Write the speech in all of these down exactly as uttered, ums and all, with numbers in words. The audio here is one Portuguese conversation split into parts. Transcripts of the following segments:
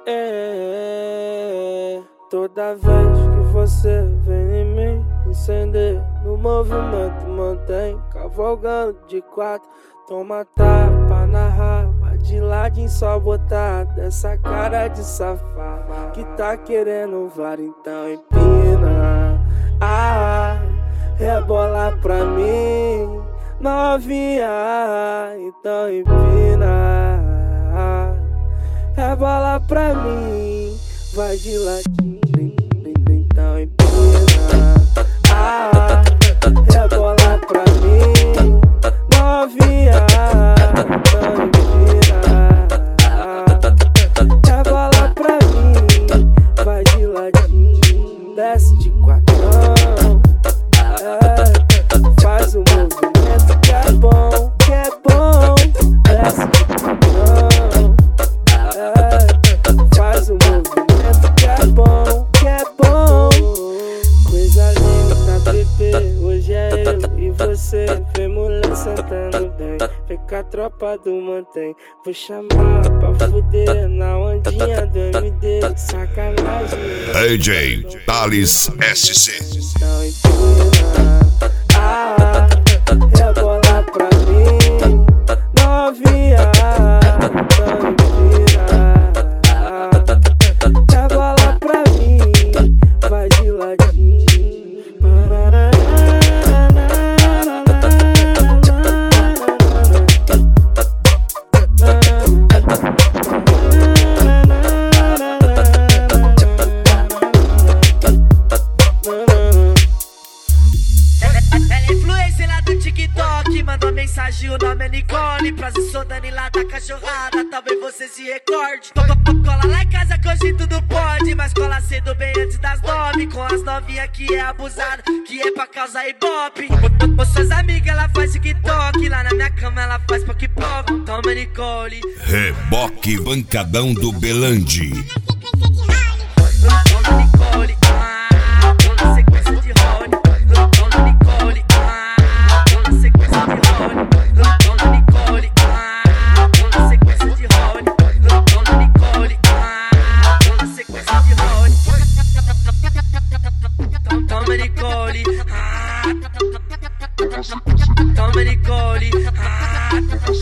É, toda vez que você vem em mim, incender no movimento, mantém cavalgando de quatro. Toma tapa na raba, de ladinho só botar dessa cara de safado que tá querendo var, então empina. Ah, rebola pra mim, novinha, então empina. Rebola pra mim, vai de ladinho, então empina. Ah, rebola pra mim, novinha, então empina. Rebola pra mim, vai de ladinho, desce de quatrão. É, faz o movimento que é bom, que é bom. Desce de quatrão. É, faz o movimento que é bom, que é bom. Coisa linda, bebê, hoje é eu e você. Vem mulher sentando bem, vem com a tropa do mantém. Vou chamar pra fuder na ondinha do M D. Sacanagem. D J Thales S C. Então empina. Ah, rebola pra mim, novinha. Então empina. Rebola pra mim, vai de ladinho. Mandou mensagem, o nome é Nicole. Prazer, sou Dani lá da cachorrada, talvez você se recorde. Cola lá em casa que hoje tudo pode, mas cola cedo bem antes das nove. Com as novinhas que é abusada, que é pra causar ibope. Com suas amigas ela faz TikTok, lá na minha cama ela faz poc-poc. Toma Nicole. Reboque Bancadão do Belandi. Toma Nicole, ah, toma sequência de role. Toma Nicole, ah, toma sequência de role. Toma Nicole, ah, toma sequência de role. Toma Nicole, ah, toma sequência de role. Toma Nicole, ah, toma Nicole, ah,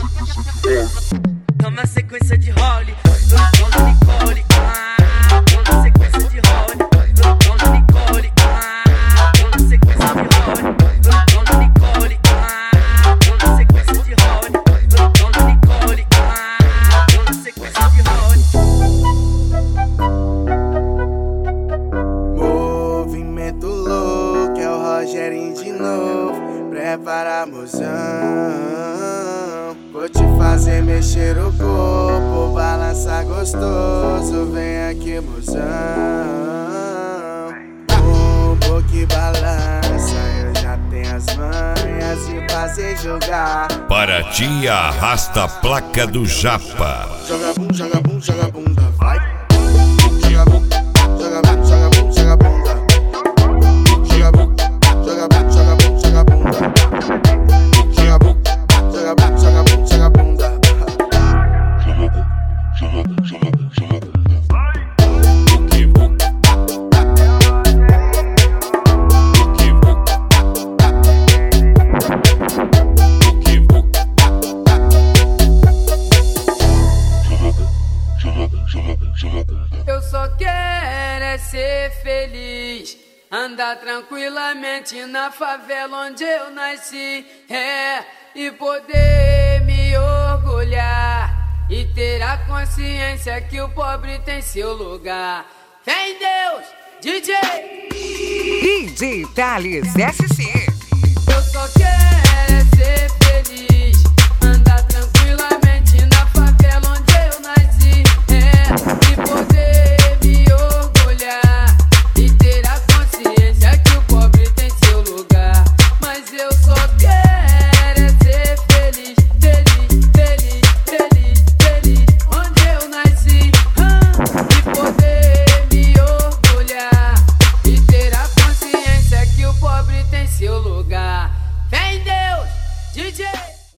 toma sequência de role. Toma Nicole, ah, toma sequência de role. Toma Nicole, ah, toma sequência de role. Toma Nicole, ah, toma sequência de role. Toma Nicole, ah, toma sequência de role. Movimento louco, é o Rogerinho de novo. Prepara, mozão. Vou te fazer mexer o corpo, balançar gostoso. Vem aqui, mozão. Bumbum que balança, eu já tenho as manhas de fazer jogar. Para ti arrasta a placa do Japa. Joga bum, joga bum, joga bunda, vai. Joga bum, joga bum, joga bum, joga bunda. Joga bum, joga bum, joga bum, joga bunda. Joga bum, joga bum, joga bum, joga bunda. Joga bum, joga bum, joga bum, joga bunda. Eu só quero é ser feliz, andar tranquilamente na favela onde eu nasci, é, e poder me orgulhar e ter a consciência que o pobre tem seu lugar. Vem Deus, D J D J Thales S C. Eu só quero é ser feliz,